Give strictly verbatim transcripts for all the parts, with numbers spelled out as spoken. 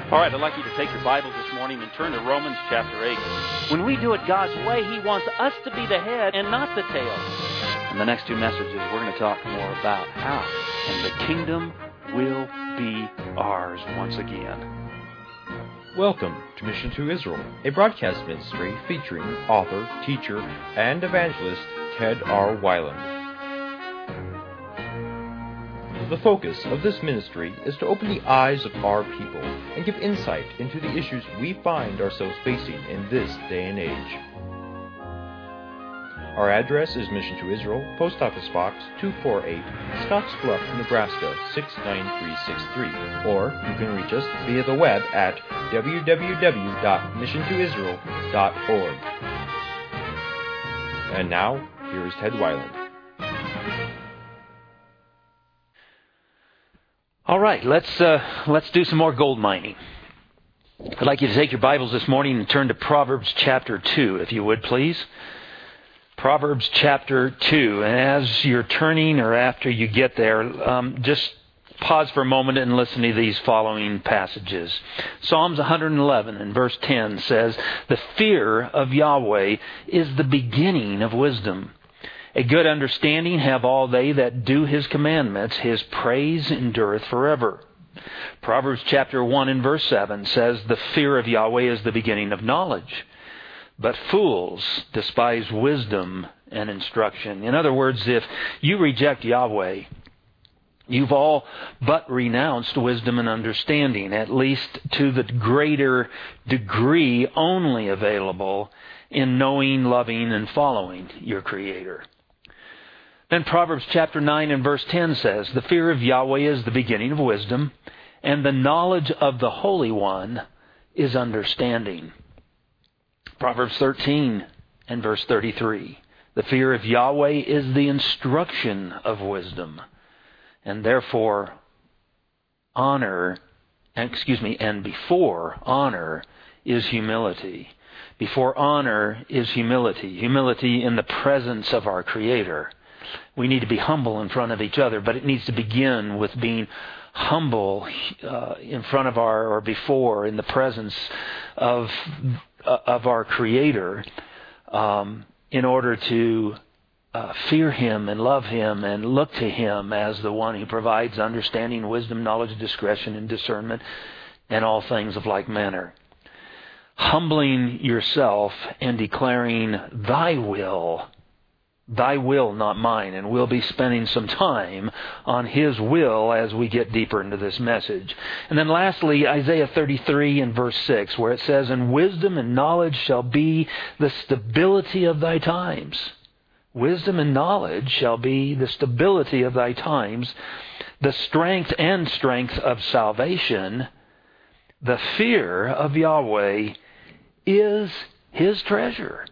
All right, I'd like you to take your Bibles this morning and turn to Romans chapter eight. When we do it God's way, He wants us to be the head and not the tail. In the next two messages, we're going to talk more about how, and the kingdom will be ours once again. Welcome to Mission to Israel, a broadcast ministry featuring author, teacher, and evangelist Ted R. Weiland. The focus of this ministry is to open the eyes of our people and give insight into the issues we find ourselves facing in this day and age. Our address is Mission to Israel, Post Office Box two forty-eight, Scottsbluff, Nebraska six nine three six three, or you can reach us via the web at w w w dot mission to israel dot org. And now, here is Ted Weiland. All right, let's uh, let's do some more gold mining. I'd like you to take your Bibles this morning and turn to Proverbs chapter two, if you would, please. Proverbs chapter two. And as you're turning or after you get there, um, just pause for a moment and listen to these following passages. Psalms one eleven and verse ten says, "The fear of Yahweh is the beginning of wisdom. A good understanding have all they that do His commandments. His praise endureth forever." Proverbs chapter one and verse seven says, "The fear of Yahweh is the beginning of knowledge, but fools despise wisdom and instruction." In other words, if you reject Yahweh, you've all but renounced wisdom and understanding, at least to the greater degree only available in knowing, loving, and following your Creator. Then Proverbs chapter nine and verse ten says, "The fear of Yahweh is the beginning of wisdom, and the knowledge of the Holy One is understanding." Proverbs thirteen and verse thirty-three, "The fear of Yahweh is the instruction of wisdom, and therefore honor, excuse me, and before honor is humility." Before honor is humility. Humility in the presence of our Creator. We need to be humble in front of each other, but it needs to begin with being humble uh, in front of our, or before, in the presence of uh, of our Creator, um, in order to uh, fear Him and love Him and look to Him as the one who provides understanding, wisdom, knowledge, discretion, and discernment, and all things of like manner. Humbling yourself and declaring, "Thy will, Thy will, not mine." And we'll be spending some time on His will as we get deeper into this message. And then lastly, Isaiah thirty-three and verse six, where it says, "And wisdom and knowledge shall be the stability of thy times." Wisdom and knowledge shall be the stability of thy times, the strength and strength of salvation. The fear of Yahweh is His treasure.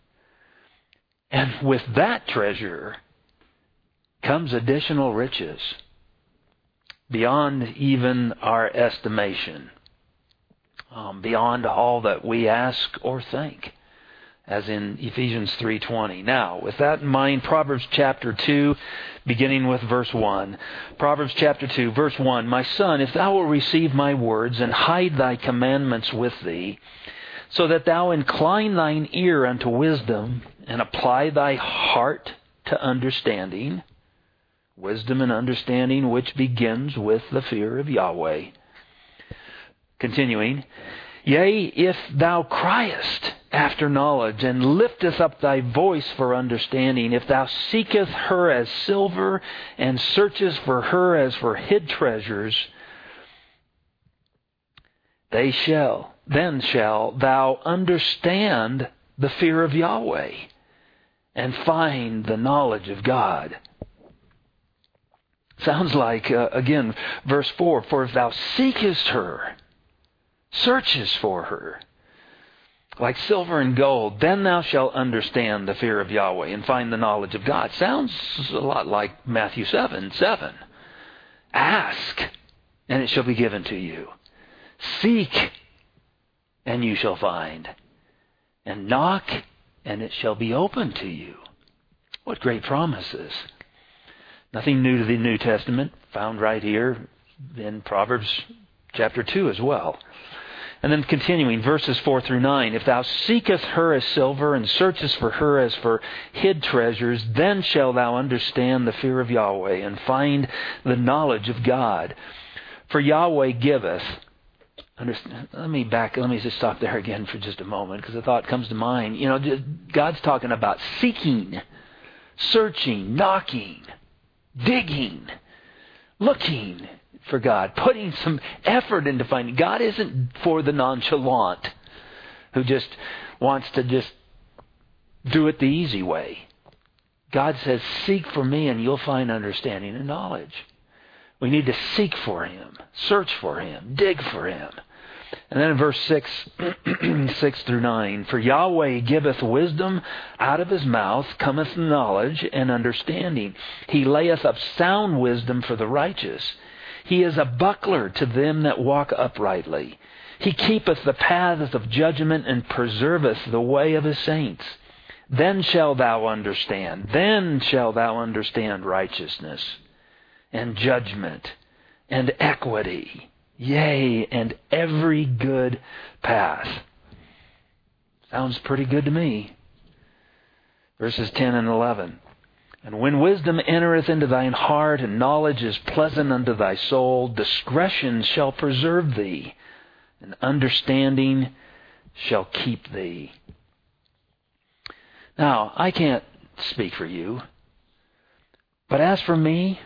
And with that treasure comes additional riches beyond even our estimation, um, beyond all that we ask or think, as in Ephesians three twenty. Now, with that in mind, Proverbs chapter two, beginning with verse one. Proverbs chapter two, verse one, "My son, if thou wilt receive my words and hide thy commandments with thee, so that thou incline thine ear unto wisdom and apply thy heart to understanding," wisdom and understanding which begins with the fear of Yahweh. Continuing, "Yea, if thou criest after knowledge, and lifteth up thy voice for understanding, if thou seekest her as silver, and searchest for her as for hid treasures, they shall, then shall thou understand the fear of Yahweh, and find the knowledge of God." Sounds like, uh, again, verse four, "For if thou seekest her, searchest for her, like silver and gold, then thou shalt understand the fear of Yahweh and find the knowledge of God." Sounds a lot like Matthew seven seven. "Ask, and it shall be given to you. Seek, and you shall find. And knock, and it shall be opened to you." What great promises. Nothing new to the New Testament, found right here in Proverbs chapter two as well. And then continuing, verses four through nine, if thou seekest her as silver, and searchest for her as for hid treasures, then shalt thou understand the fear of Yahweh, and find the knowledge of God. For Yahweh giveth... Understand, let me back, let me just stop there again for just a moment, because a thought comes to mind. You know, God's talking about seeking, searching, knocking, digging, looking for God, putting some effort into finding. God isn't for the nonchalant who just wants to just do it the easy way. God says, seek for me and you'll find understanding and knowledge. We need to seek for Him, search for Him, dig for Him. And then in verse six, six through nine, for Yahweh giveth wisdom, out of His mouth cometh knowledge and understanding. He layeth up sound wisdom for the righteous. He is a buckler to them that walk uprightly. He keepeth the paths of judgment and preserveth the way of His saints. Then shalt thou understand, then shalt thou understand righteousness and judgment and equity, yea, and every good path. Sounds pretty good to me. Verses ten and eleven. And when wisdom entereth into thine heart, and knowledge is pleasant unto thy soul, discretion shall preserve thee, and understanding shall keep thee. Now, I can't speak for you, but as for me,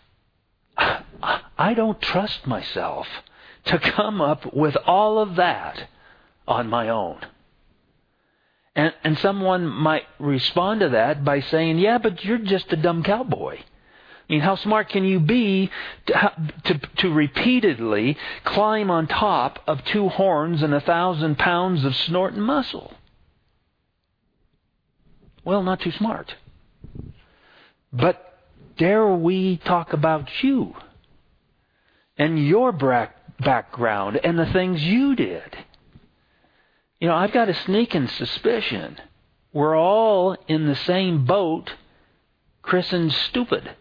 I don't trust myself to come up with all of that on my own. And, and someone might respond to that by saying, yeah, but you're just a dumb cowboy. I mean, how smart can you be to, to, to repeatedly climb on top of two horns and a thousand pounds of snorting muscle? Well, not too smart. But dare we talk about you and your background and the things you did? You know, I've got a sneaking suspicion we're all in the same boat, christened stupid.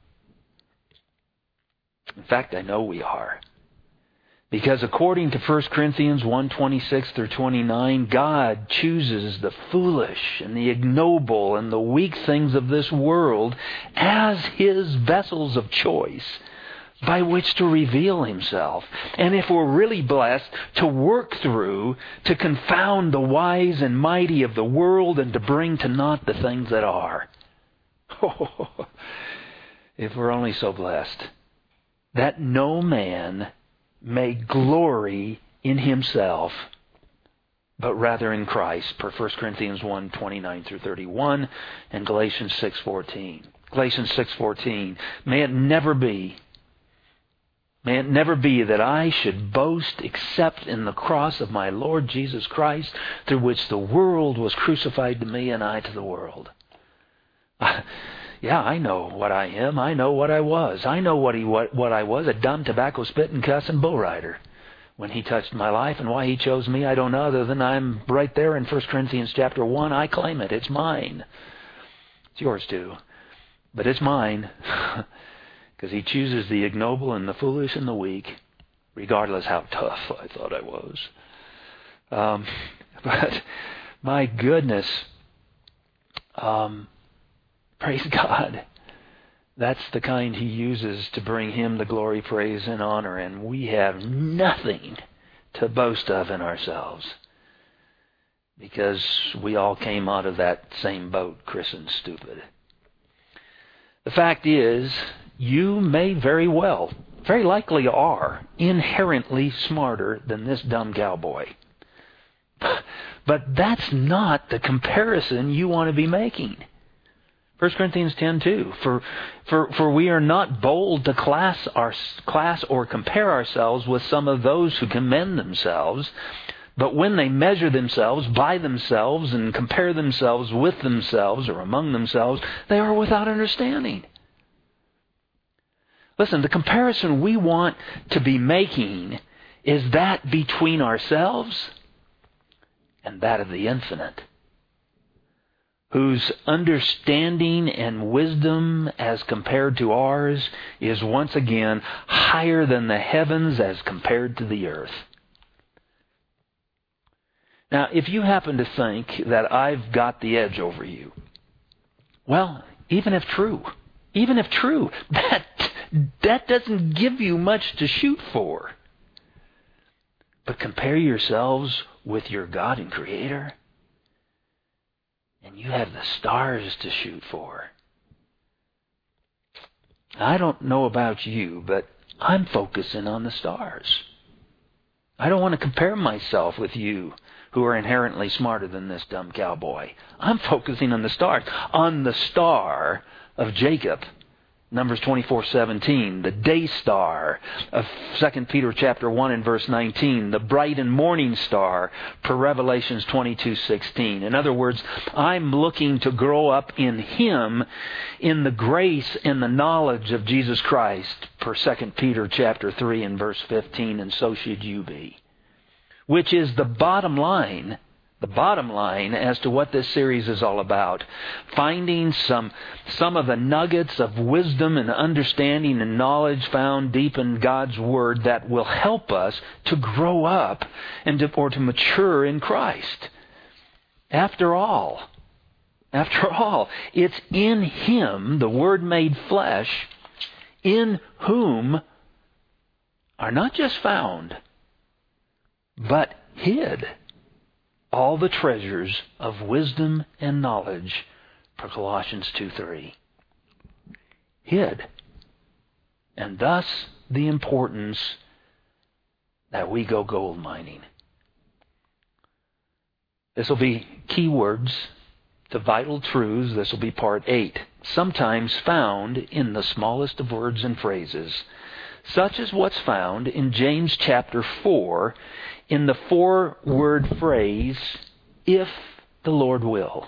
In fact, I know we are. Because according to First Corinthians one, twenty-six through twenty-nine, God chooses the foolish and the ignoble and the weak things of this world as His vessels of choice by which to reveal Himself. And if we're really blessed, to work through, to confound the wise and mighty of the world and to bring to naught the things that are. Oh, if we're only so blessed that no man may glory in himself, but rather in Christ, per First Corinthians one, twenty-nine through thirty-one, and Galatians six, fourteen. Galatians six, fourteen. May it never be, may it never be that I should boast except in the cross of my Lord Jesus Christ, through which the world was crucified to me and I to the world. Yeah, I know what I am. I know what I was. I know what he what, what I was, a dumb, tobacco-spitting, cussing bull rider. When He touched my life, and why He chose me, I don't know, other than I'm right there in First Corinthians chapter one. I claim it. It's mine. It's yours too. But it's mine. Because He chooses the ignoble and the foolish and the weak, regardless how tough I thought I was. Um, but my goodness, um, praise God. That's the kind He uses to bring Him the glory, praise, and honor. And we have nothing to boast of in ourselves, because we all came out of that same boat, christened stupid. The fact is, you may very well, very likely are, inherently smarter than this dumb cowboy. But that's not the comparison you want to be making. First Corinthians ten two. For, for, for we are not bold to class, our, class or compare ourselves with some of those who commend themselves, but when they measure themselves by themselves and compare themselves with themselves or among themselves, they are without understanding. Listen, the comparison we want to be making is that between ourselves and that of the infinite. whose understanding and wisdom as compared to ours is once again higher than the heavens as compared to the earth. Now, if you happen to think that I've got the edge over you, well, even if true, even if true, that, that doesn't give you much to shoot for. But compare yourselves with your God and Creator, and you have the stars to shoot for. I don't know about you, but I'm focusing on the stars. I don't want to compare myself with you who are inherently smarter than this dumb cowboy. I'm focusing on the stars, on the star of Jacob. Numbers twenty-four seventeen, the day star of Second Peter chapter one and verse nineteen, the bright and morning star per Revelations twenty-two sixteen. In other words, I'm looking to grow up in Him, in the grace and the knowledge of Jesus Christ per Second Peter chapter three and verse fifteen, and so should you be. Which is the bottom line, the bottom line as to what this series is all about. Finding some some of the nuggets of wisdom and understanding and knowledge found deep in God's Word that will help us to grow up and to, or to mature in Christ. After all, after all, it's in Him, the Word made flesh, in whom are not just found, but hid all the treasures of wisdom and knowledge, per Colossians two three. Hid. And thus the importance that we go gold mining. This will be keywords to vital truths. This will be part eight. Sometimes found in the smallest of words and phrases, such as what's found in James chapter four in the four-word phrase, if the Lord will,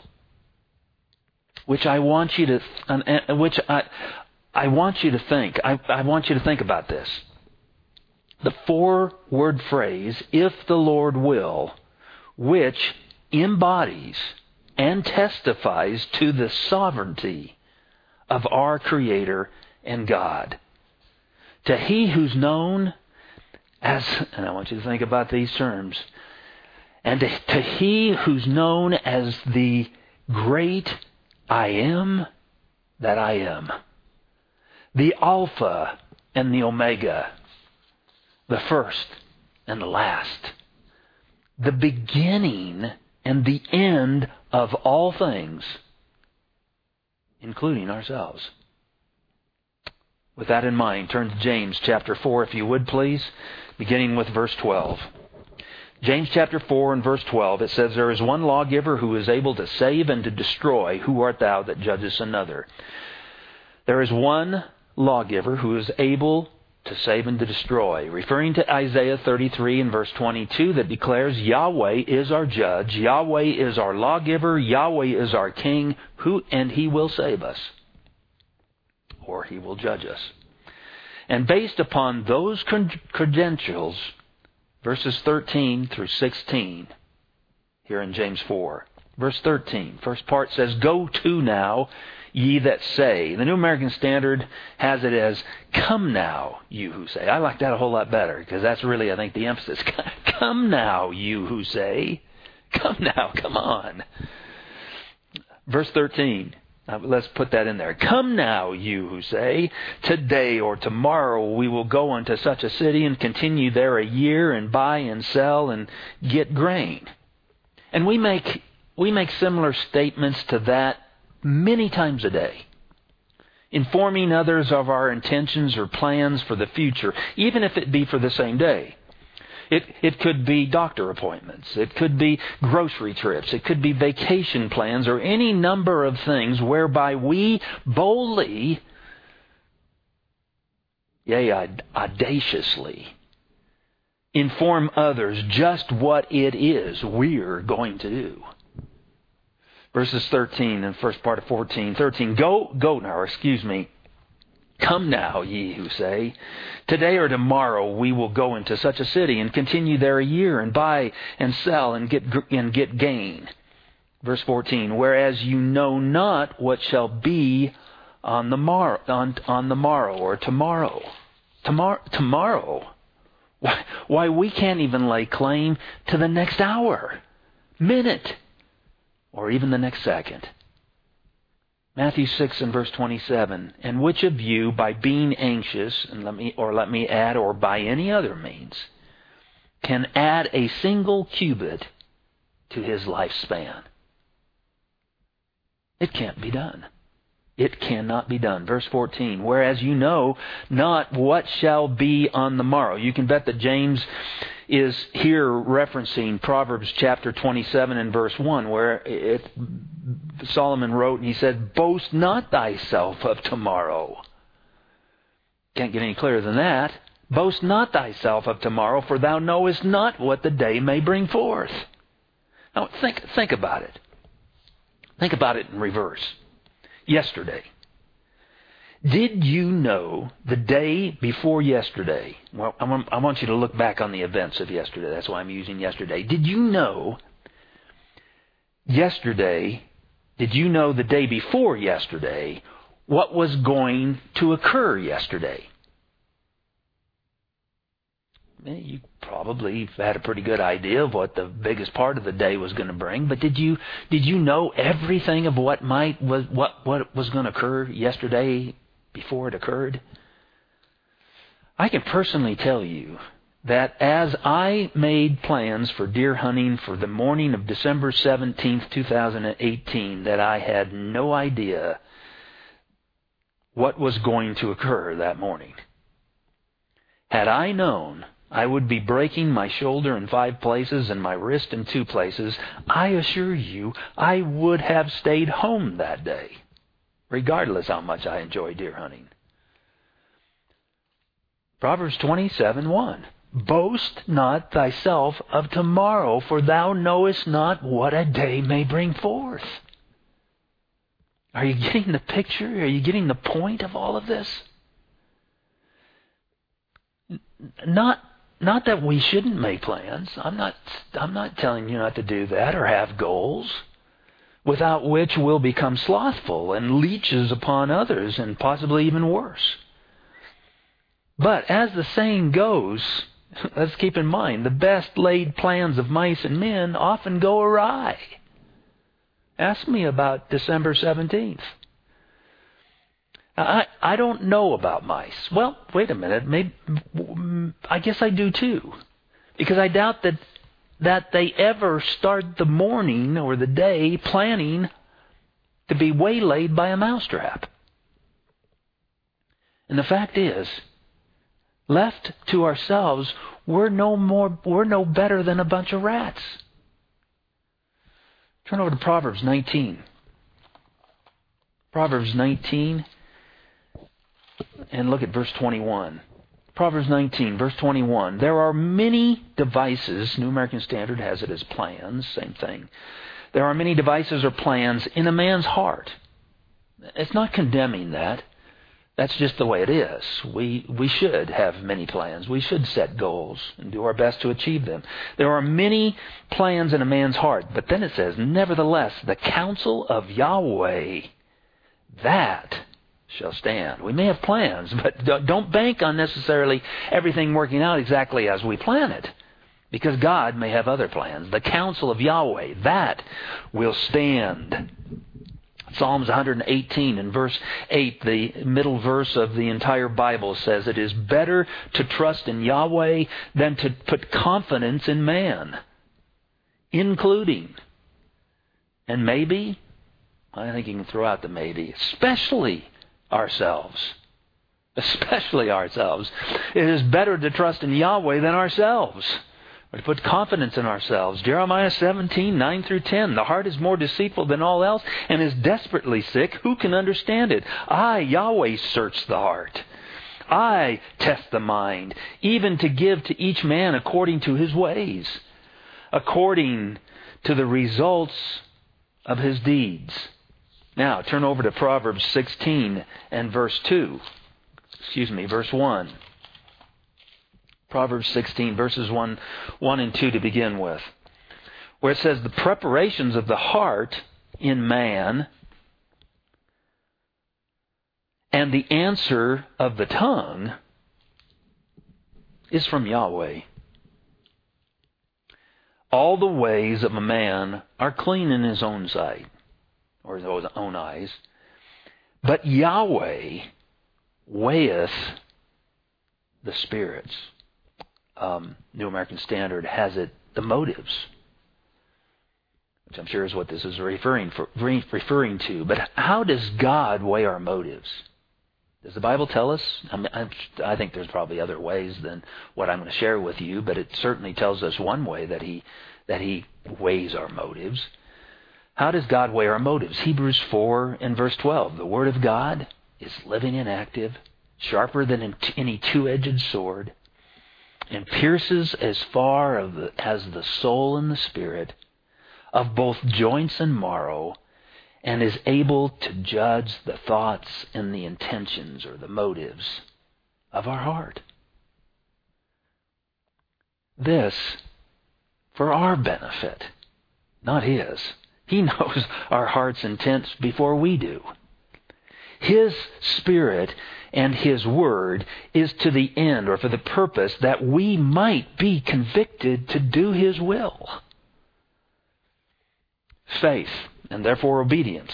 which I want you to, uh, which I, I want you to think. I, I want you to think about this. The four-word phrase, if the Lord will, which embodies and testifies to the sovereignty of our Creator and God. To He who's known as, and I want you to think about these terms, and to, to He who's known as the great I am that I am, the Alpha and the Omega, the first and the last, the beginning and the end of all things, including ourselves. With that in mind, turn to James chapter four, if you would please, beginning with verse twelve. James chapter four and verse twelve, it says, there is one lawgiver who is able to save and to destroy. Who art thou that judgest another? There is one lawgiver who is able to save and to destroy, referring to Isaiah thirty-three and verse twenty-two that declares Yahweh is our judge, Yahweh is our lawgiver, Yahweh is our king, who and He will save us, or He will judge us. And based upon those credentials, verses thirteen through sixteen, here in James four. Verse thirteen, first part says, go to now, ye that say. The New American Standard has it as, come now, you who say. I like that a whole lot better, because that's really, I think, the emphasis. Come now, you who say. Come now, come on. Verse thirteen. Now, let's put that in there. Come now, you who say, today or tomorrow we will go unto such a city and continue there a year and buy and sell and get grain. And we make we make similar statements to that many times a day, informing others of our intentions or plans for the future, even if it be for the same day. It, it could be doctor appointments. It could be grocery trips. It could be vacation plans or any number of things whereby we boldly, yea, audaciously, inform others just what it is we're going to do. Verses thirteen and first part of fourteen. thirteen, go, go now, or excuse me. Come now, ye who say, today or tomorrow we will go into such a city and continue there a year and buy and sell and get and get gain. Verse fourteen, whereas you know not what shall be on the morrow, on, on the morrow or tomorrow. Tomorrow, tomorrow. Why, why, we can't even lay claim to the next hour, minute, or even the next second. Matthew six and verse twenty-seven, and which of you, by being anxious, and let me, or let me add, or by any other means, can add a single cubit to his lifespan? It can't be done. It cannot be done. Verse fourteen, whereas you know not what shall be on the morrow. You can bet that James is here referencing Proverbs chapter twenty-seven and verse one, where it, Solomon wrote and he said, boast not thyself of tomorrow. Can't get any clearer than that. Boast not thyself of tomorrow, for thou knowest not what the day may bring forth. Now think, think about it. Think about it in reverse. Yesterday. Did you know the day before yesterday? Well, I want, I want you to look back on the events of yesterday. That's why I'm using yesterday. Did you know yesterday, did you know the day before yesterday what was going to occur yesterday? You probably had a pretty good idea of what the biggest part of the day was going to bring, but did you did you know everything of what might was what what was going to occur yesterday before it occurred? I can personally tell you that as I made plans for deer hunting for the morning of December seventeenth, two thousand eighteen, that I had no idea what was going to occur that morning. Had I known I would be breaking my shoulder in five places and my wrist in two places, I assure you I would have stayed home that day, regardless how much I enjoy deer hunting. Proverbs twenty-seven one. Boast not thyself of tomorrow, for thou knowest not what a day may bring forth. Are you getting the picture? Are you getting the point of all of this? Not Not that we shouldn't make plans. I'm not I'm not telling you not to do that or have goals, without which we'll become slothful and leeches upon others and possibly even worse. But as the saying goes, let's keep in mind, the best laid plans of mice and men often go awry. Ask me about December seventeenth. I I don't know about mice. Well, wait a minute. Maybe I guess I do too, because I doubt that that they ever start the morning or the day planning to be waylaid by a mousetrap. And the fact is, left to ourselves, we're no more we're no better than a bunch of rats. Turn over to Proverbs nineteen. Proverbs nineteen. And look at verse twenty-one. Proverbs nineteen, verse twenty-one. There are many devices, New American Standard has it as plans, same thing. There are many devices or plans in a man's heart. It's not condemning that. That's just the way it is. We we should have many plans. We should set goals and do our best to achieve them. There are many plans in a man's heart. But then it says, nevertheless, the counsel of Yahweh, that shall stand. We may have plans, but don't bank on necessarily everything working out exactly as we plan it, because God may have other plans. The counsel of Yahweh, that will stand. Psalms one eighteen and verse eight, the middle verse of the entire Bible, says it is better to trust in Yahweh than to put confidence in man, including, and maybe, I think you can throw out the maybe, especially ourselves. Especially ourselves. It is better to trust in Yahweh than ourselves, or to put confidence in ourselves. Jeremiah seventeen, nine through ten. The heart is more deceitful than all else and is desperately sick. Who can understand it? I, Yahweh, search the heart. I test the mind, even to give to each man according to his ways, according to the results of his deeds. Now, turn over to Proverbs sixteen and verse two. Excuse me, verse one. Proverbs sixteen, verses one, one and two to begin with. where it says the preparations of the heart in man and the answer of the tongue is from Yahweh. All the ways of a man are clean in his own sight, or his own eyes, but Yahweh weigheth the spirits. Um, New American Standard has it, the motives, which I'm sure is what this is referring for, referring to. But how does God weigh our motives? Does the Bible tell us? I mean, I think there's probably other ways than what I'm going to share with you, but it certainly tells us one way that He that He weighs our motives. How does God weigh our motives? Hebrews four and verse twelve. The Word of God is living and active, sharper than any two-edged sword, and pierces as far as the soul and the spirit, of both joints and marrow, and is able to judge the thoughts and the intentions or the motives of our heart. This for our benefit, not His. He knows our heart's intents before we do. His Spirit and His Word is to the end, or for the purpose, that we might be convicted to do His will. Faith, and therefore obedience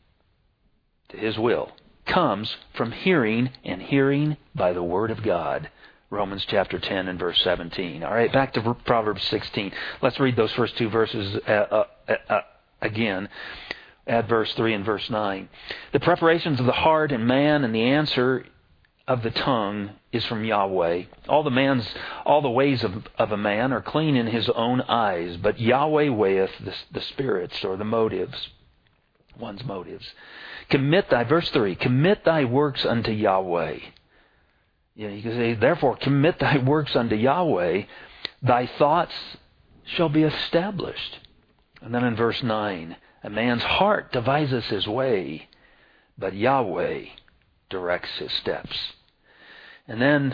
to His will, comes from hearing, and hearing by the Word of God. Romans chapter ten and verse seventeen. All right, back to Proverbs sixteen. Let's read those first two verses uh, uh, uh, again. At verse three and verse nine. The preparations of the heart in man and the answer of the tongue is from Yahweh. All the man's, all the ways of, of a man are clean in his own eyes, but Yahweh weigheth the, the spirits, or the motives, one's motives. Commit thy, verse three, commit thy works unto Yahweh. You know, you can say, therefore, commit thy works unto Yahweh, thy thoughts shall be established. And then in verse nine, a man's heart devises his way, but Yahweh directs his steps. And then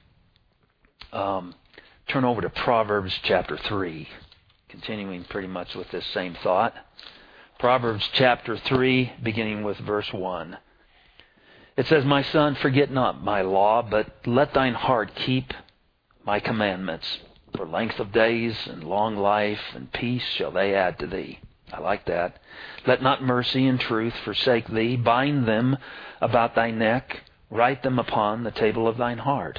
um, turn over to Proverbs chapter three, continuing pretty much with this same thought. Proverbs chapter three, beginning with verse one. It says, My son, forget not my law, but let thine heart keep my commandments. For length of days and long life and peace shall they add to thee. I like that. Let not mercy and truth forsake thee. Bind them about thy neck. Write them upon the table of thine heart.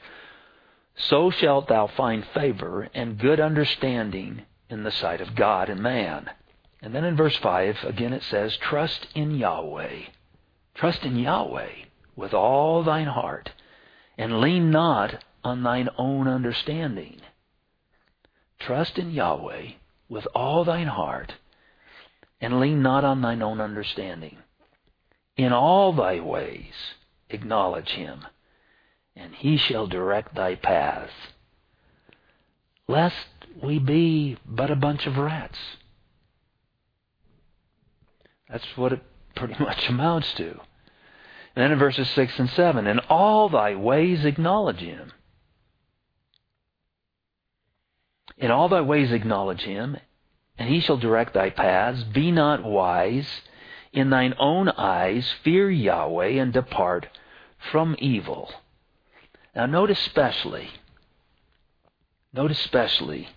So shalt thou find favor and good understanding in the sight of God and man. And then in verse five, again it says, Trust in Yahweh. Trust in Yahweh with all thine heart, and lean not on thine own understanding. Trust in Yahweh with all thine heart, and lean not on thine own understanding. In all thy ways acknowledge Him, and He shall direct thy paths. Lest we be but a bunch of rats. That's what it pretty much amounts to. And then in verses six and seven, in all thy ways acknowledge Him. In all thy ways acknowledge Him, and He shall direct thy paths. Be not wise in thine own eyes. Fear Yahweh, and depart from evil. Now note especially, note especially,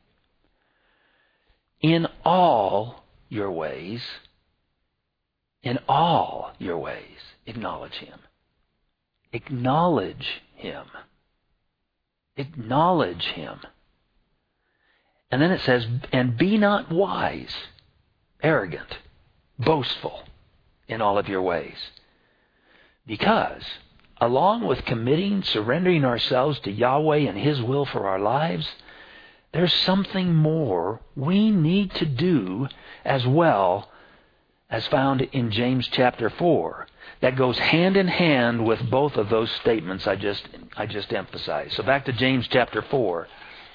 in all your ways, in all your ways, acknowledge Him. Acknowledge Him. Acknowledge Him. And then it says, and be not wise, arrogant, boastful in all of your ways. Because, along with committing, surrendering ourselves to Yahweh and His will for our lives, there's something more we need to do as well, as found in James chapter four, that goes hand in hand with both of those statements I just I just emphasized. So back to James chapter four.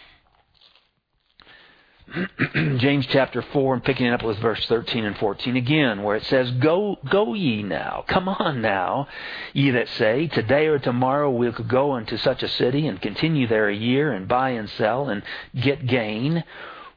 James chapter four, and picking it up with verse thirteen and fourteen again, where it says, Go go ye now, come on now, ye that say, Today or tomorrow we could go unto such a city, and continue there a year, and buy and sell, and get gain.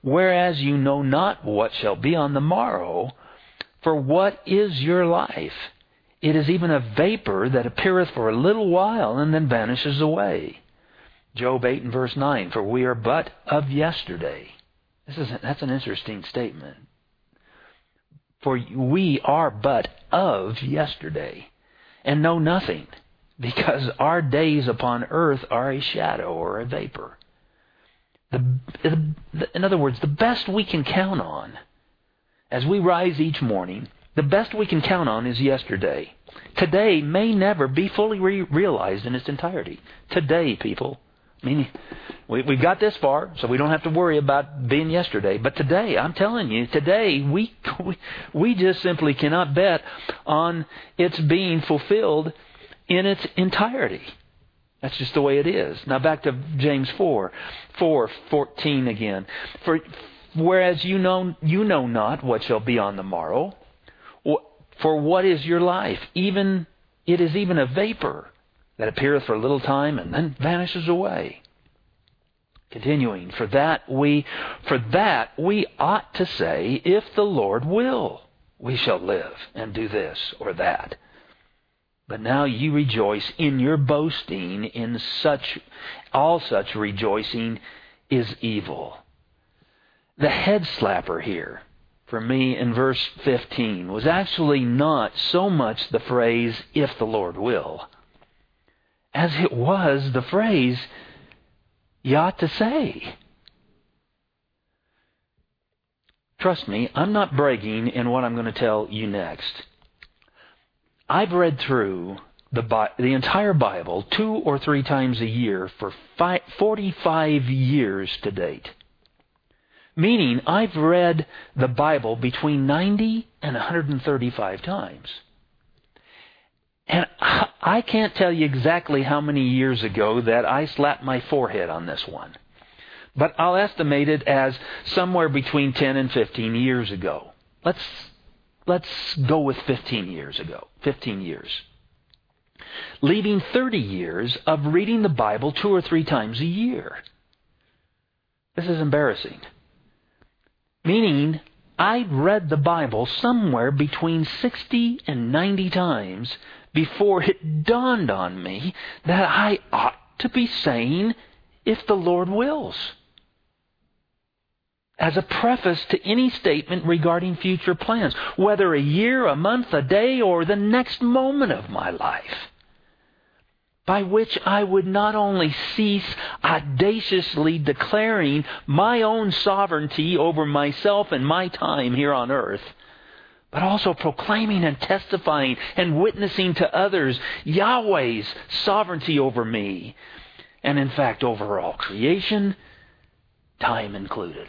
whereas you know not what shall be on the morrow. For what is your life? It is even a vapor that appeareth for a little while and then vanishes away. Job eight and verse nine, for we are but of yesterday. This is that's an interesting statement. For we are but of yesterday, and know nothing, because our days upon earth are a shadow or a vapor. The, the, in other words, the best we can count on as we rise each morning, the best we can count on is yesterday. Today may never be fully re- realized in its entirety. Today, people. I mean, we, we've got this far, so we don't have to worry about being yesterday. But today, I'm telling you, today, we, we, we just simply cannot bet on its being fulfilled in its entirety. That's just the way it is. Now back to James four, four, fourteen again. For whereas you know you know not what shall be on the morrow, for what is your life? Even it is even a vapor that appeareth for a little time and then vanishes away. Continuing, for that we for that we ought to say, if the Lord will, we shall live and do this or that. But now you rejoice in your boasting, in such, all such rejoicing is evil. The head slapper here, for me in verse fifteen, was actually not so much the phrase, if the Lord will, as it was the phrase, you ought to say. Trust me, I'm not bragging in what I'm going to tell you next. I've read through the the entire Bible two or three times a year for five, forty-five years to date. Meaning, I've read the Bible between ninety and one hundred thirty-five times. And I can't tell you exactly how many years ago that I slapped my forehead on this one. But I'll estimate it as somewhere between ten and fifteen years ago. Let's Let's go with fifteen years ago. fifteen years. Leaving thirty years of reading the Bible two or three times a year. This is embarrassing. Meaning, I'd read the Bible somewhere between sixty and ninety times before it dawned on me that I ought to be saying, if the Lord wills, as a preface to any statement regarding future plans, whether a year, a month, a day, or the next moment of my life, by which I would not only cease audaciously declaring my own sovereignty over myself and my time here on earth, but also proclaiming and testifying and witnessing to others Yahweh's sovereignty over me, and in fact over all creation, time included.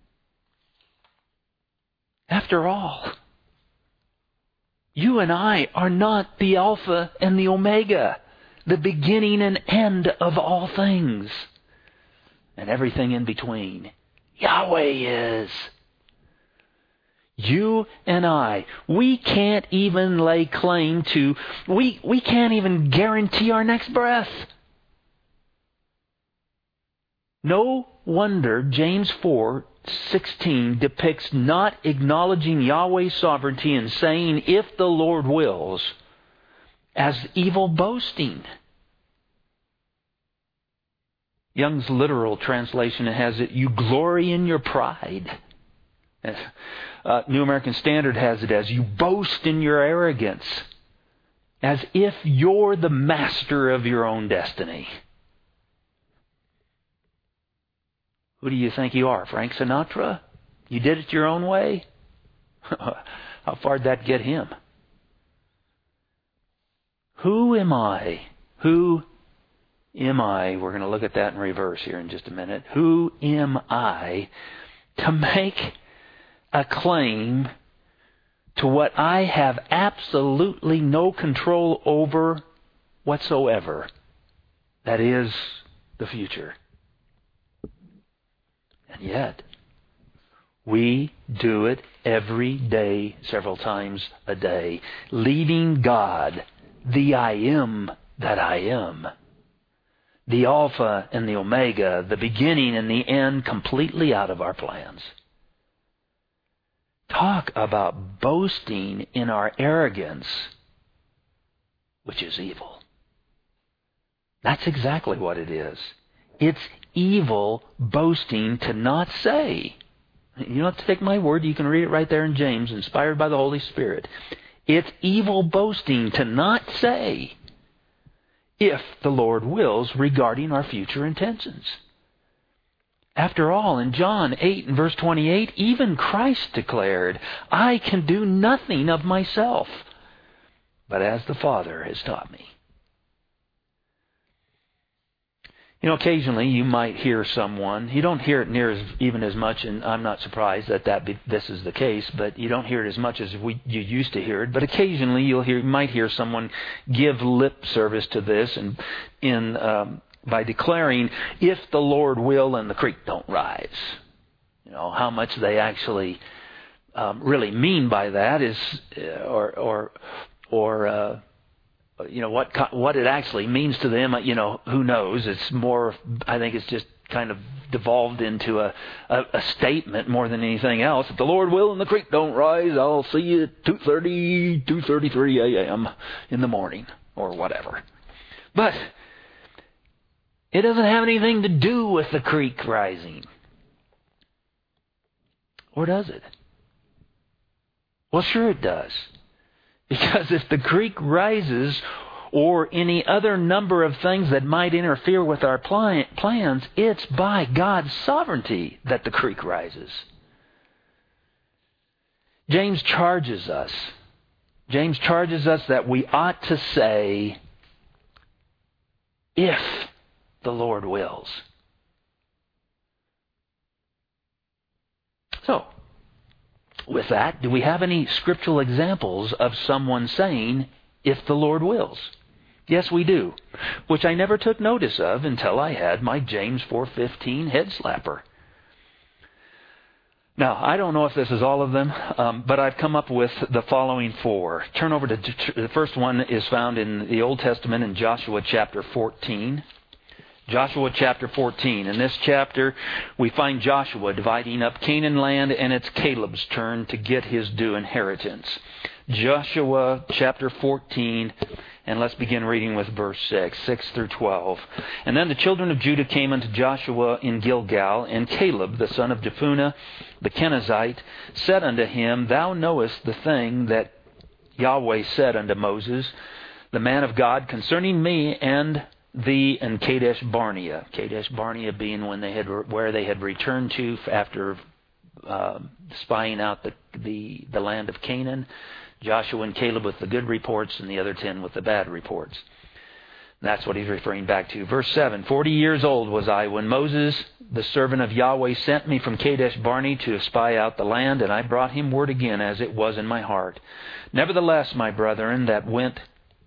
After all, you and I are not the Alpha and the Omega, the beginning and end of all things, and everything in between. Yahweh is. You and I, we can't even lay claim to, we, we can't even guarantee our next breath. No wonder James four sixteen depicts not acknowledging Yahweh's sovereignty and saying, if the Lord wills, as evil boasting. Young's literal translation has it, you glory in your pride. Uh, New American Standard has it as, you boast in your arrogance, as if you're the master of your own destiny. Who do you think you are, Frank Sinatra? You did it your own way? How far did that get him? Who am I? Who am I? We're going to look at that in reverse here in just a minute. Who am I to make a claim to what I have absolutely no control over whatsoever? That is the future. And yet, we do it every day, several times a day, leaving God, the I am that I am, the Alpha and the Omega, the beginning and the end, completely out of our plans. Talk about boasting in our arrogance, which is evil. That's exactly what it is. It's evil boasting to not say. You don't have to take my word. You can read it right there in James, inspired by the Holy Spirit. It's evil boasting to not say, if the Lord wills, regarding our future intentions. After all, in John eight and verse twenty-eight, even Christ declared, I can do nothing of myself, but as the Father has taught me. You know, occasionally you might hear someone, you don't hear it near as, even as much, and I'm not surprised that, that be, this is the case, but you don't hear it as much as we, you used to hear it. But occasionally you'll hear, you might hear someone give lip service to this and in um, by declaring, if the Lord will and the creek don't rise. You know, how much they actually um, really mean by that is, uh, or or or. Uh, You know, what what it actually means to them, you know, who knows? It's more, I think it's just kind of devolved into a, a, a statement more than anything else. If the Lord will and the creek don't rise, I'll see you at two thirty, two thirty-three a.m. in the morning or whatever. But it doesn't have anything to do with the creek rising. Or does it? Well, sure it does. Because if the creek rises, or any other number of things that might interfere with our plans, it's by God's sovereignty that the creek rises. James charges us. James charges us that we ought to say, if the Lord wills. So, with that, do we have any scriptural examples of someone saying, if the Lord wills? Yes, we do, which I never took notice of until I had my James four fifteen head slapper. Now, I don't know if this is all of them, um, but I've come up with the following four. Turn over to, the first one is found in the Old Testament in Joshua chapter fourteen. Joshua chapter fourteen. In this chapter, we find Joshua dividing up Canaan land, and it's Caleb's turn to get his due inheritance. Joshua chapter fourteen, and let's begin reading with verse six, six through twelve. And then the children of Judah came unto Joshua in Gilgal, and Caleb, the son of Jephunneh, the Kenizzite, said unto him, Thou knowest the thing that Yahweh said unto Moses, the man of God, concerning me and thee in Kadesh Barnea. Kadesh Barnea being when they had where they had returned to after uh, spying out the, the the land of Canaan. Joshua and Caleb with the good reports, and the other ten with the bad reports. That's what he's referring back to. Verse seven, Forty years old was I when Moses, the servant of Yahweh, sent me from Kadesh Barnea to spy out the land, and I brought him word again as it was in my heart. Nevertheless, my brethren, that went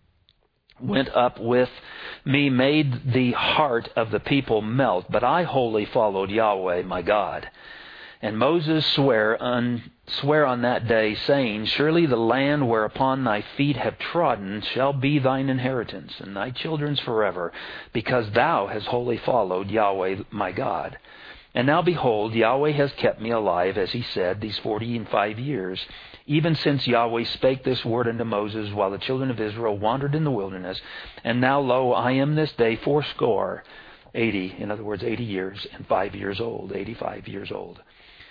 went up with me made the heart of the people melt, but I wholly followed Yahweh my God. And Moses sware on, sware on that day, saying, Surely the land whereupon thy feet have trodden shall be thine inheritance, and thy children's forever, because thou hast wholly followed Yahweh my God. And now behold, Yahweh has kept me alive, as he said, these forty and five years, even since Yahweh spake this word unto Moses, while the children of Israel wandered in the wilderness. And now, lo, I am this day fourscore, eighty, in other words, eighty years, and five years old, eighty-five years old.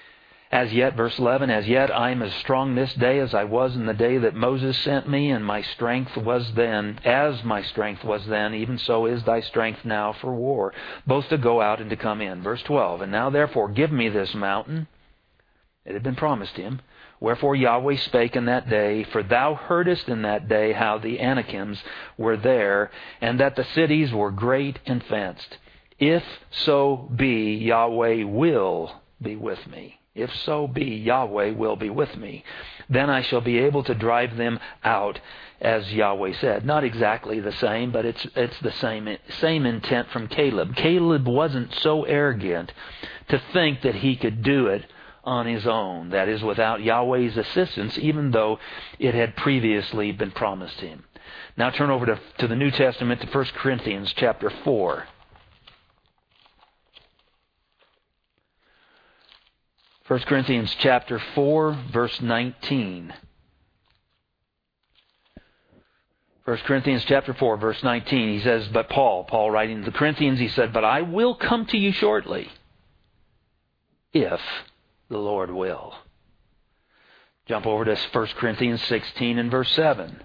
As yet, verse eleven, As yet I am as strong this day as I was in the day that Moses sent me, and my strength was then, as my strength was then, even so is thy strength now for war, both to go out and to come in. Verse twelve, And now therefore give me this mountain. It had been promised him. Wherefore Yahweh spake in that day, For thou heardest in that day how the Anakims were there, and that the cities were great and fenced. If so be, Yahweh will be with me. If so be, Yahweh will be with me. Then I shall be able to drive them out, as Yahweh said. Not exactly the same, but it's it's the same same intent from Caleb. Caleb wasn't so arrogant to think that he could do it on his own, that is, without Yahweh's assistance, even though it had previously been promised him. Now turn over to, to the New Testament, to First Corinthians chapter four. First Corinthians chapter four, verse nineteen. First Corinthians chapter four, verse nineteen, he says, but Paul, Paul writing to the Corinthians, he said, but I will come to you shortly, if the Lord will. Jump over to First Corinthians sixteen and verse seven.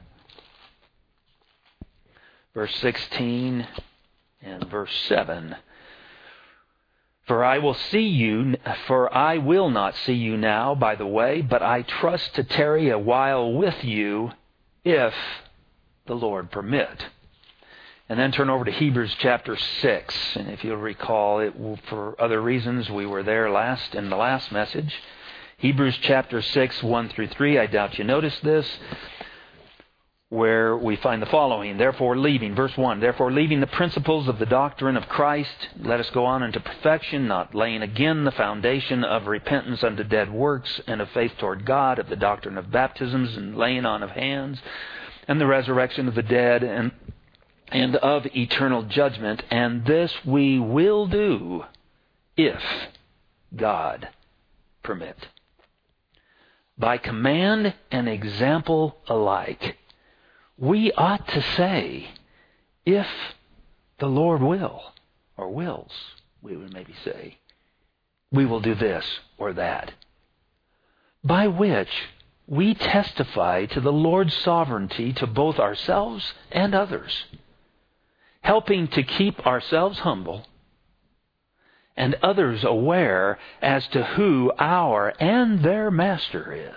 Verse sixteen and verse seven. For I will see you, for I will not see you now by the way, but I trust to tarry a while with you, if the Lord permit. And then turn over to Hebrews chapter six. And if you'll recall, it for other reasons, we were there last in the last message. Hebrews chapter six, one through three. I doubt you noticed this, where we find the following. Therefore leaving, verse one, therefore leaving the principles of the doctrine of Christ, let us go on into perfection, not laying again the foundation of repentance unto dead works, and of faith toward God, of the doctrine of baptisms and laying on of hands, and the resurrection of the dead, and and of eternal judgment. And this we will do, if God permit. By command and example alike, we ought to say, if the Lord will, or wills, we would maybe say, we will do this or that. By which we testify to the Lord's sovereignty to both ourselves and others, helping to keep ourselves humble and others aware as to who our and their master is.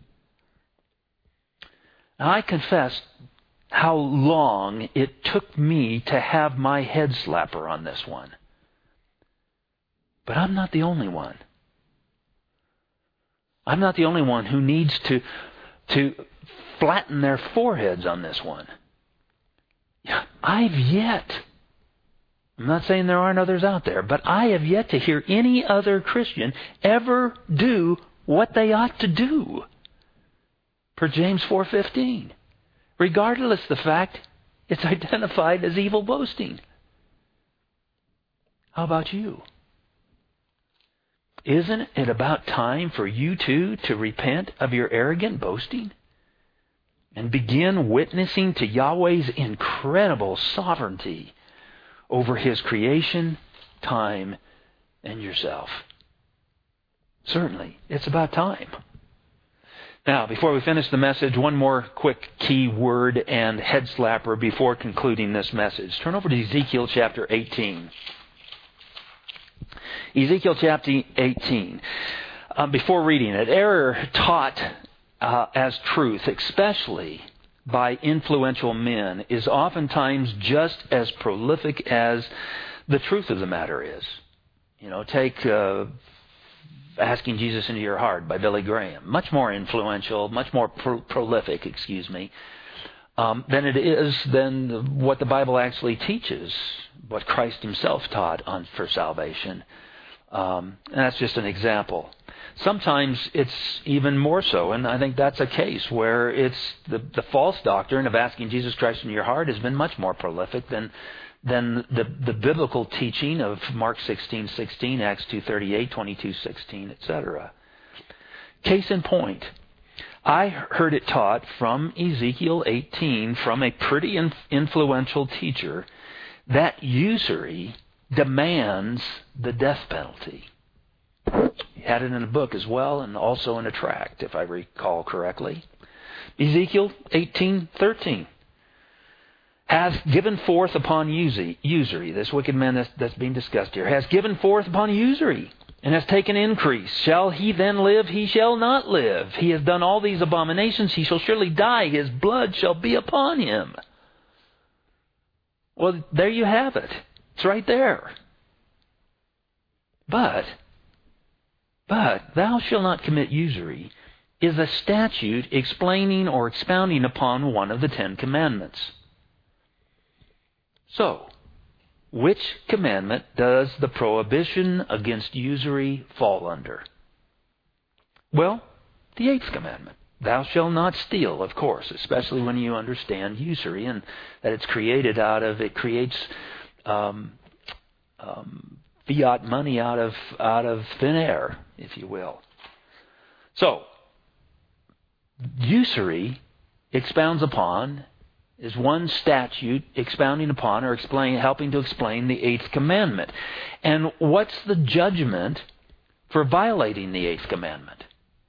Now, I confess how long it took me to have my head slapper on this one. But I'm not the only one. I'm not the only one who needs to, to flatten their foreheads on this one. I've yet, I'm not saying there aren't others out there, but I have yet to hear any other Christian ever do what they ought to do per James four fifteen. Regardless of the fact it's identified as evil boasting. How about you? Isn't it about time for you too to repent of your arrogant boasting and begin witnessing to Yahweh's incredible sovereignty over His creation, time, and yourself? Certainly, it's about time. Now, before we finish the message, one more quick key word and head slapper before concluding this message. Turn over to Ezekiel chapter eighteen. Ezekiel chapter eighteen. Uh, before reading it, error taught uh, as truth, especially by influential men, is oftentimes just as prolific as the truth of the matter is. You know, take uh, Asking Jesus into Your Heart by Billy Graham. Much more influential, much more pro- prolific, excuse me, um, than it is than what the Bible actually teaches, what Christ Himself taught on for salvation. Um, and that's just an example. Sometimes it's even more so, and I think that's a case where it's the, the false doctrine of asking Jesus Christ in your heart has been much more prolific than than the, the biblical teaching of Mark sixteen sixteen, Acts two thirty-eight, twenty-two sixteen, et cetera. Case in point, I heard it taught from Ezekiel eighteen from a pretty influential teacher that usury demands the death penalty. He had it in a book as well, and also in a tract, if I recall correctly. Ezekiel eighteen thirteen. Has given forth upon usury, this wicked man that's, that's being discussed here, has given forth upon usury, and has taken increase. Shall he then live? He shall not live. He has done all these abominations. He shall surely die. His blood shall be upon him. Well, there you have it. It's right there. But, but, thou shalt not commit usury is a statute explaining or expounding upon one of the Ten Commandments. So, which commandment does the prohibition against usury fall under? Well, the eighth commandment. Thou shalt not steal, of course, especially when you understand usury and that it's created out of, it creates um, um, fiat money out of out of thin air, if you will. So, usury expounds upon is one statute expounding upon or explain, helping to explain the eighth commandment. And what's the judgment for violating the eighth commandment?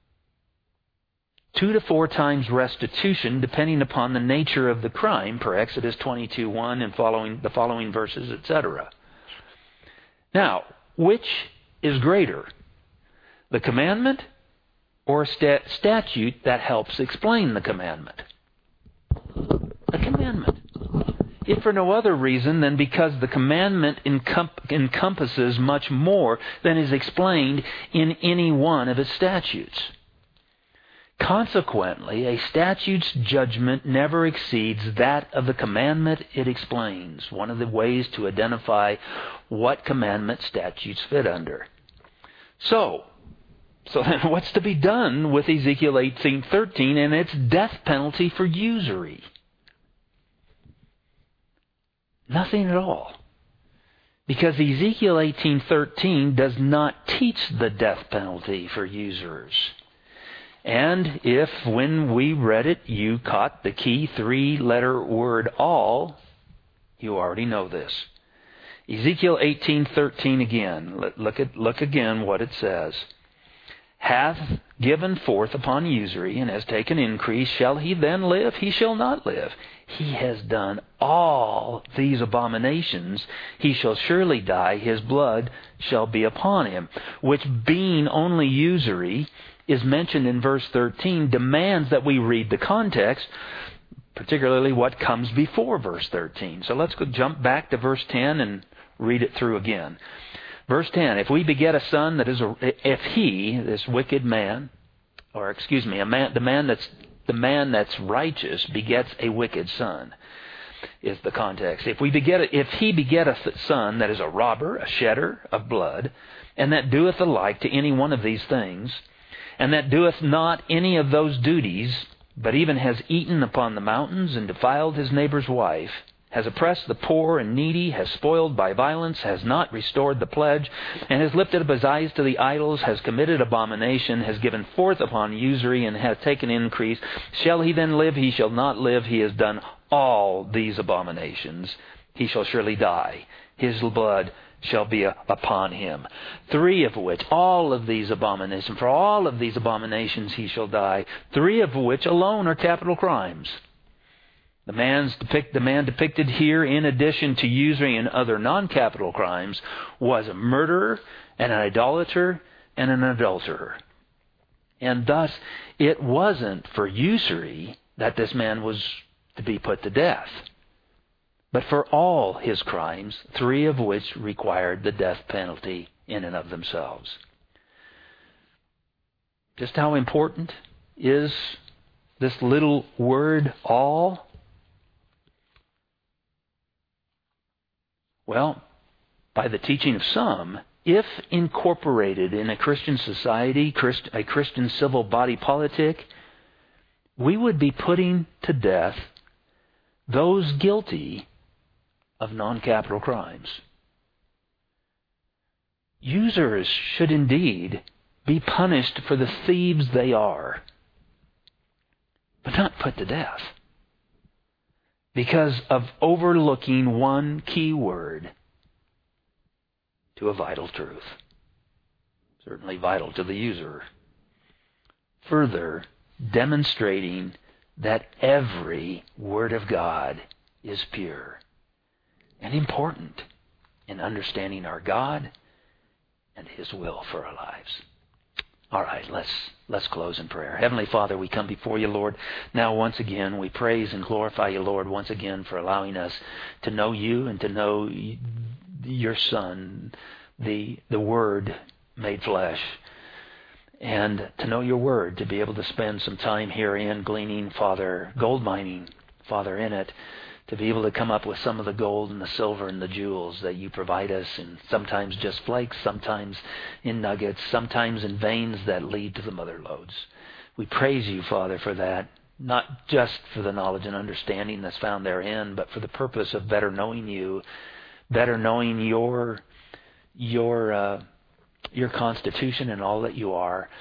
Two to four times restitution, depending upon the nature of the crime, per Exodus twenty-two one and following the following verses, et cetera. Now, which is greater, the commandment or a stat- statute that helps explain the commandment? The commandment. If for no other reason than because the commandment encom- encompasses much more than is explained in any one of its statutes. Consequently, a statute's judgment never exceeds that of the commandment it explains, one of the ways to identify what commandment statutes fit under. So, so then what's to be done with Ezekiel eighteen thirteen and its death penalty for usury? Nothing at all. Because Ezekiel eighteen thirteen does not teach the death penalty for usurers. And if, when we read it, you caught the key three-letter word all, you already know this. Ezekiel eighteen thirteen again. Look at look again what it says. Hath given forth upon usury, and has taken increase, shall he then live? He shall not live. He has done all these abominations. He shall surely die. His blood shall be upon him. Which, being only usury, is mentioned in verse thirteen, demands that we read the context, particularly what comes before verse thirteen. So let's go jump back to verse ten and read it through again. Verse ten, if we beget a son that is a, if he, this wicked man, or excuse me, a man, the man that's the man that's righteous begets a wicked son, is the context. If we beget, a, if he beget a son that is a robber, a shedder of blood, and that doeth the like to any one of these things, and that doeth not any of those duties, but even has eaten upon the mountains and defiled his neighbor's wife, has oppressed the poor and needy, has spoiled by violence, has not restored the pledge, and has lifted up his eyes to the idols, has committed abomination, has given forth upon usury, and has taken increase, shall he then live? He shall not live. He has done all these abominations. He shall surely die. His blood shall be upon him. Three of which, all of these abominations, for all of these abominations he shall die, three of which alone are capital crimes. The, man's depict, the man depicted here, in addition to usury and other non-capital crimes, was a murderer, and an idolater, and an adulterer. And thus, it wasn't for usury that this man was to be put to death, but for all his crimes, three of which required the death penalty in and of themselves. Just how important is this little word, all? Well, by the teaching of some, if incorporated in a Christian society, a Christian civil body politic, we would be putting to death those guilty of non-capital crimes. Usurers should indeed be punished for the thieves they are, but not put to death, because of overlooking one key word to a vital truth. Certainly vital to the usurer. Further, demonstrating that every word of God is pure and important in understanding our God and His will for our lives. All right, let's let's close in prayer. Heavenly Father, we come before you, Lord. Now once again, we praise and glorify you, Lord, once again for allowing us to know you and to know your Son, the the Word made flesh, and to know your Word, to be able to spend some time herein gleaning, Father, gold mining, Father, in it, to be able to come up with some of the gold and the silver and the jewels that you provide us, and sometimes just flakes, sometimes in nuggets, sometimes in veins that lead to the mother lodes. We praise you, Father, for that, not just for the knowledge and understanding that's found therein, but for the purpose of better knowing you, better knowing your your uh, your constitution and all that you are,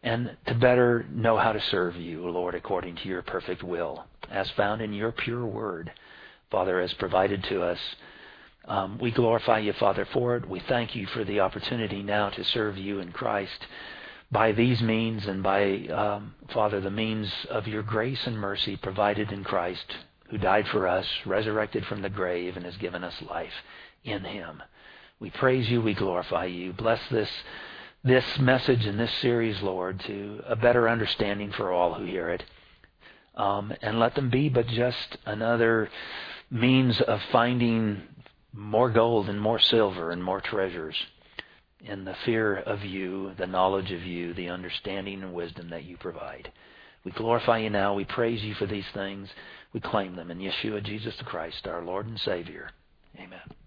and to better know how to serve you, Lord, according to your perfect will, as found in your pure word, Father, as provided to us. Um, we glorify you, Father, for it. We thank you for the opportunity now to serve you in Christ by these means and by, um, Father, the means of your grace and mercy provided in Christ, who died for us, resurrected from the grave, and has given us life in him. We praise you. We glorify you. Bless this this message and this series, Lord, to a better understanding for all who hear it. Um, and let them be but just another means of finding more gold and more silver and more treasures in the fear of you, the knowledge of you, the understanding and wisdom that you provide. We glorify you now. We praise you for these things. We claim them in Yeshua, Jesus the Christ, our Lord and Savior. Amen.